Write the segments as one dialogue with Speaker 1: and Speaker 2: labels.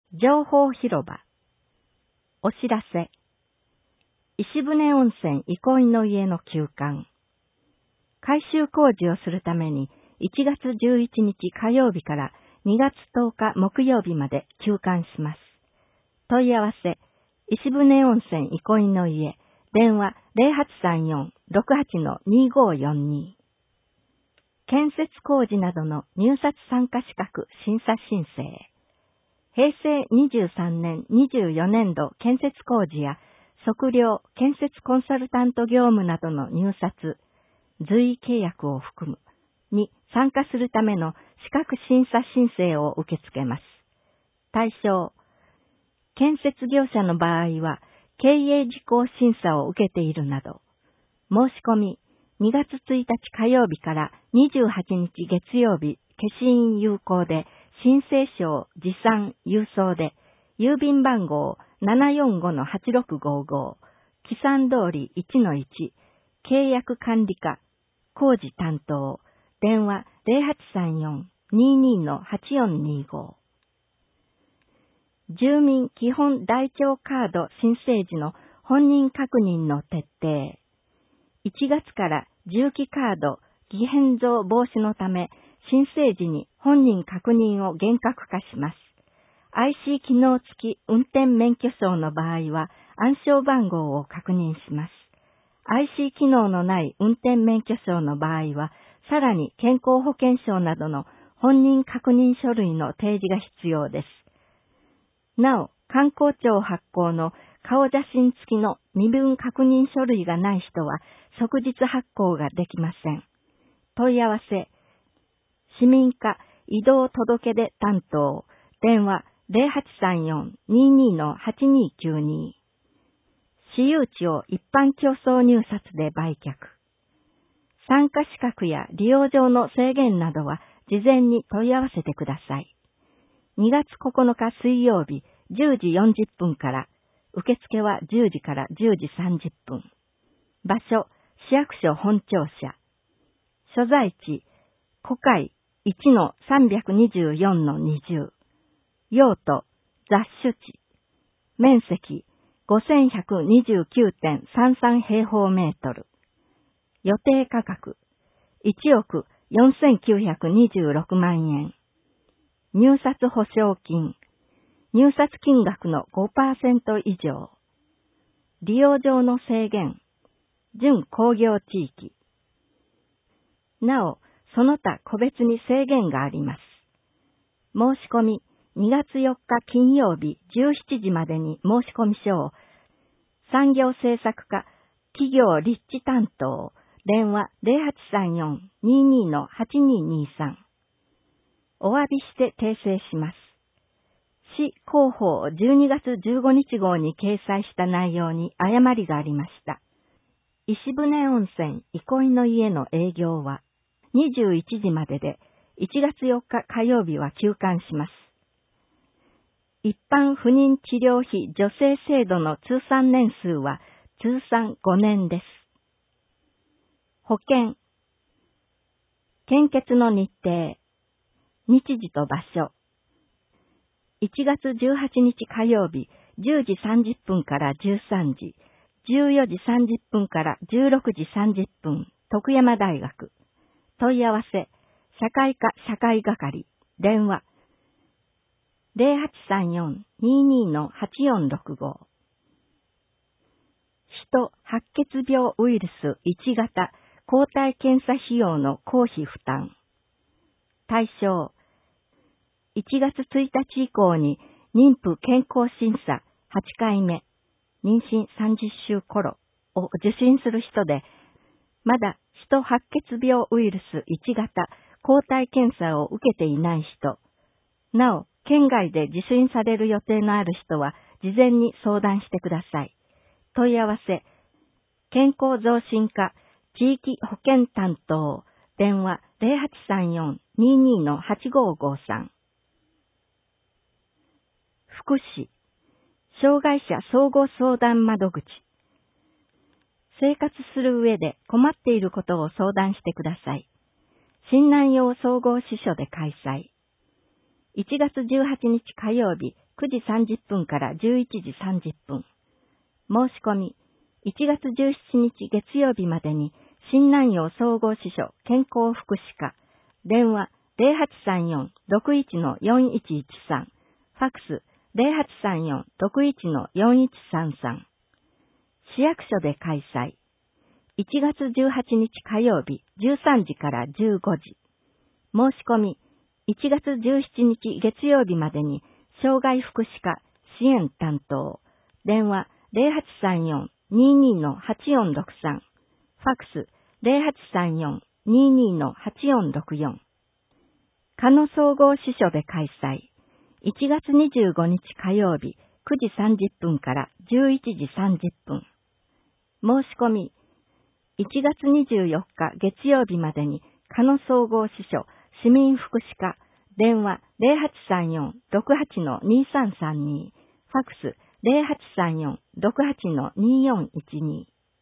Speaker 1: 情報広場。お知らせ。石舟温泉憩いの家の休館。改修工事をするために1月11日火曜日から2月10日木曜日まで休館します。問い合わせ、石舟温泉憩いの家、電話0834-68-2542。建設工事などの入札参加資格審査申請。平成23年24年度建設工事や測量建設コンサルタント業務などの入札、随意契約を含むに参加するための資格審査申請を受け付けます。対象、建設業者の場合は経営事項審査を受けているなど、申し込み2月1日火曜日から28日月曜日消印有効で申請書持参郵送で、郵便番号745-8655、記算通り 1-1、契約管理課、工事担当、電話0834-22-8425。住民基本台帳カード申請時の本人確認の徹底。1月から重機カード偽変造防止のため、申請時に本人確認を厳格化します。IC 機能付き運転免許証の場合は暗証番号を確認します。IC 機能のない運転免許証の場合は、さらに健康保険証などの本人確認書類の提示が必要です。なお、観光庁発行の顔写真付きの身分確認書類がない人は即日発行ができません。問い合わせ、市民課移動届出担当、電話0834-22-8292。私有地を一般競争入札で売却。参加資格や利用上の制限などは事前に問い合わせてください。2月9日水曜日10時40分から、受付は10時から10時30分。場所、市役所本庁舎。所在地、古海1-324-20。用途、雑種地。面積、5129.33 平方メートル。予定価格、1億4926万円。入札保証金、入札金額の 5% 以上。利用上の制限、準工業地域。なお、その他個別に制限があります。申し込み、2月4日金曜日17時までに申し込み書を、産業政策課、企業立地担当、電話0834-22-8223。お詫びして訂正します。市広報12月15日号に掲載した内容に誤りがありました。石舟温泉憩いの家の営業は21時までで、1月4日火曜日は休館します。一般不妊治療費助成制度の通算年数は通算5年です。保険、献血の日程、日時と場所。1月18日火曜日10時30分から13時、14時30分から16時30分、徳山大学。問い合わせ、社会科社会係、電話0834-22-8465。人白血病ウイルス1型抗体検査費用の公費負担。対象、1月1日以降に妊婦健康審査8回目、妊娠30週頃を受診する人で、まだ人白血病ウイルス1型抗体検査を受けていない人、なお、県外で受診される予定のある人は事前に相談してください。問い合わせ、健康増進課地域保健担当、電話0834-22-8553。福祉、障害者総合相談窓口。生活する上で困っていることを相談してください。新南陽総合支所で開催。1月18日火曜日 9時30分から11時30分。申し込み、1月17日月曜日までに、新南陽総合支所健康福祉課、電話0834-61-4113、ファクス0834-61-4133。市役所で開催。1月18日火曜日13時から15時。申し込み、1月17日月曜日までに、障害福祉課支援担当、電話0834-22-8463、ファクス0834-22-8464。鹿野総合支所で開催。1月25日火曜日9時30分から11時30分。申し込み、1月24日月曜日までに鹿野総合支所市民福祉課、電話0834-68-2332、ファクス0834-68-2412。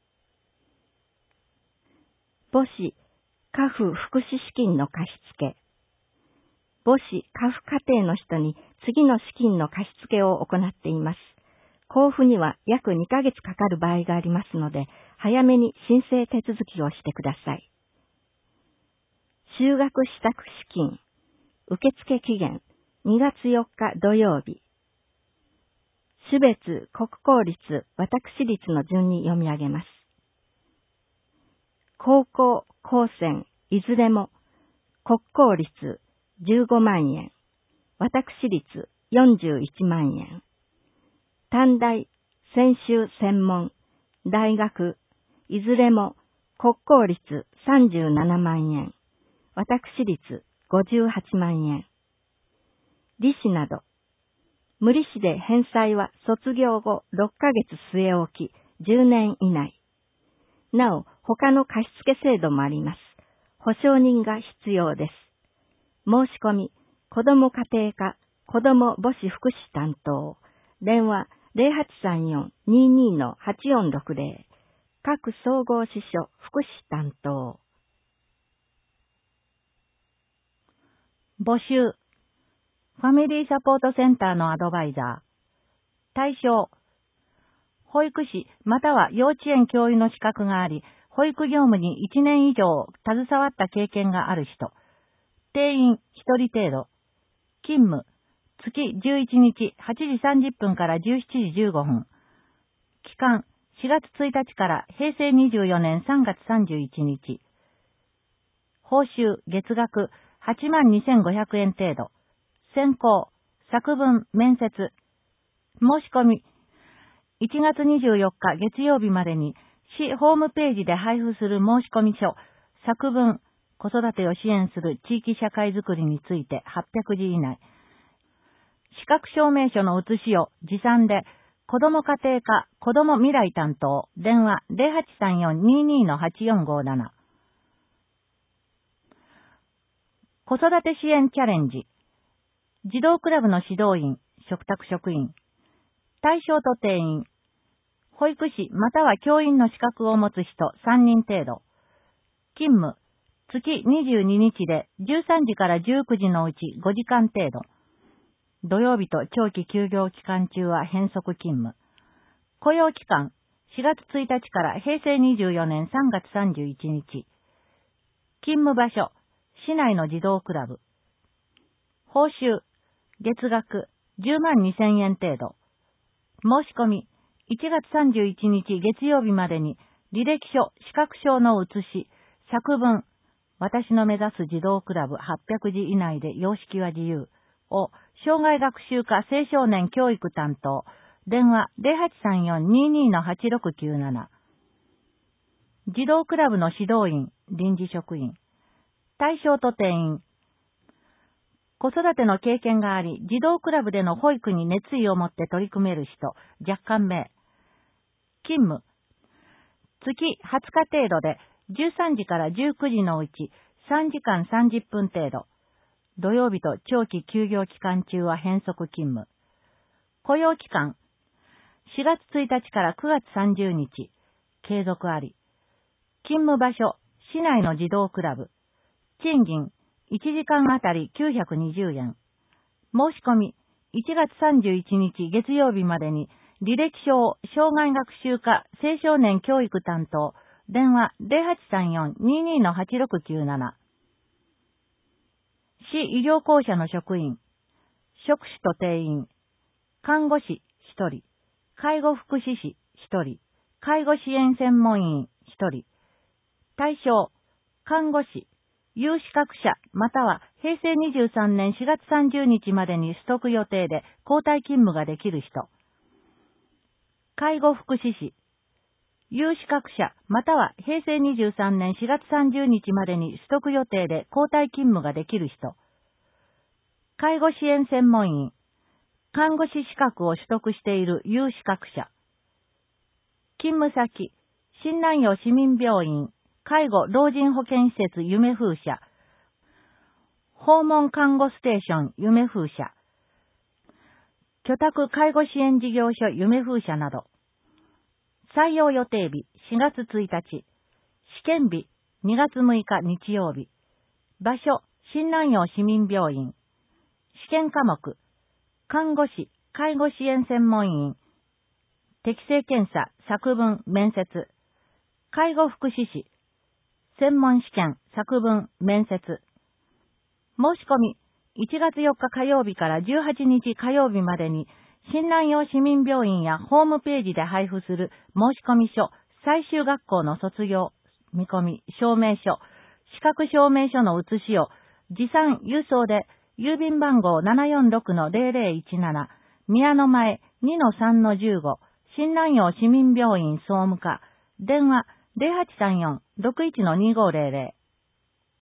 Speaker 1: 母子家父福祉資金の貸付。母子家父家庭の人に次の資金の貸付を行っています。交付には約2ヶ月かかる場合がありますので、早めに申請手続きをしてください。就学支度資金、受付期限2月4日土曜日。種別国公立、私立の順に読み上げます。高校、高専、いずれも、国公立15万円、私立41万円。短大、専修専門、大学、いずれも国公立37万円、私立58万円。利子など、無利子で返済は卒業後6ヶ月据え置き10年以内。なお、他の貸付制度もあります。保証人が必要です。申し込み、子ども家庭課、子ども母子福祉担当、電話0834-22-8460、各総合支所福祉担当。
Speaker 2: 募集。ファミリーサポートセンターのアドバイザー。対象。保育士または幼稚園教諭の資格があり、保育業務に1年以上携わった経験がある人。定員1人程度。勤務。月11日8時30分から17時15分。期間4月1日から平成24年3月31日。報酬月額82,500円程度。選考、作文、面接。申し込み。1月24日月曜日までに市ホームページで配布する申込書、作文、子育てを支援する地域社会づくりについて800字以内。資格証明書の写しを持参で、子ども家庭課子ども未来担当、電話0834-22-8457。子育て支援チャレンジ。児童クラブの指導員、嘱託職員。対象と定員。保育士または教員の資格を持つ人3人程度。勤務。月22日で13時から19時のうち5時間程度。土曜日と長期休業期間中は変則勤務。雇用期間。4月1日から平成24年3月31日。勤務場所。市内の児童クラブ。報酬。月額102,000円程度。申し込み。1月31日月曜日までに履歴書、資格証の写し、作文、私の目指す児童クラブ800字以内で様式は自由を障害学習課青少年教育担当、電話0834-22-8697。児童クラブの指導員、臨時職員。対象と定員。子育ての経験があり、児童クラブでの保育に熱意を持って取り組める人、若干名。勤務。月20日程度で13時から19時のうち3時間30分程度。土曜日と長期休業期間中は変則勤務。雇用期間。4月1日から9月30日。継続あり。勤務場所。市内の児童クラブ。賃金。1時間あたり920円。申し込み。1 1月31日月曜日までに、履歴書を障害学習課青少年教育担当、電話 0834-22-8697。市医療公社の職員、職種と定員、看護師1人、介護福祉士1人、介護支援専門員1人。対象、看護師、有資格者または平成23年4月30日までに取得予定で交代勤務ができる人。介護福祉士、有資格者または平成23年4月30日までに取得予定で交代勤務ができる人。介護支援専門員、看護師資格を取得している有資格者。勤務先、新南陽市民病院、介護老人保健施設夢風社、訪問看護ステーション夢風社、居宅介護支援事業所夢風社など。採用予定日4月1日、試験日2月6日日曜日、場所新南陽市民病院、試験科目、看護師、介護支援専門員、適性検査、作文、面接、介護福祉士、専門試験、作文、面接。申し込み、1月4日火曜日から18日火曜日までに、新南陽市民病院やホームページで配布する申込書、最終学校の卒業、見込み、証明書、資格証明書の写しを、持参郵送で、郵便番号 746-0017、宮の前 2-3-15、新南陽市民病院総務課、電話 0834-61-2500。